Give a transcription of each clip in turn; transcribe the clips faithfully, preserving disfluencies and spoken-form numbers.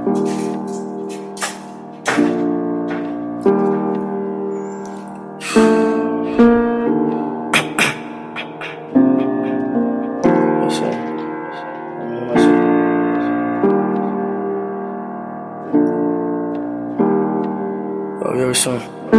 Oh, very soon.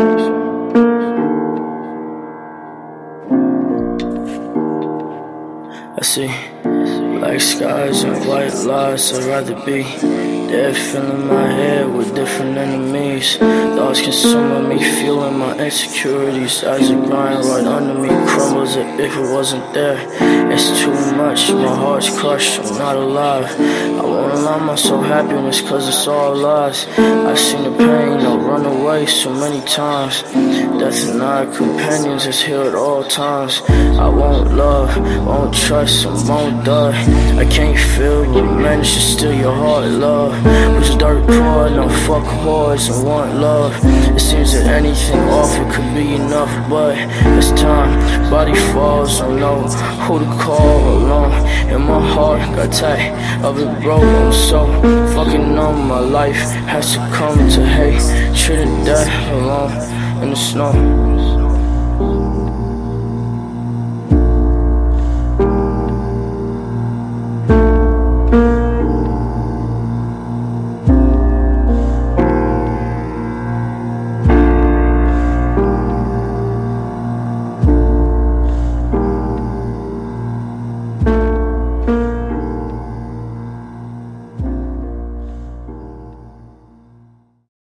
I see black skies and white lies. I'd rather be dead, filling my head with different enemies. Thoughts consuming me, feeling my insecurities as it grind right under me, crumbles as if it wasn't there. It's too much, my heart's crushed, I'm not alive. I won't allow myself happiness cause it's all lies. I've seen the pain, I'll run away so many times. Death and our companions is here at all times. I won't love, won't trust, and won't die. I can't feel, but manage to steal your heart, love. Was dirt poor, no fuck whores and want love. It seems that anything offered could be enough, but it's time, body falls, I know who to call alone. And my heart got tight, of it broke, I'm so fucking numb. My life has to come to hate, treated death alone in the snow.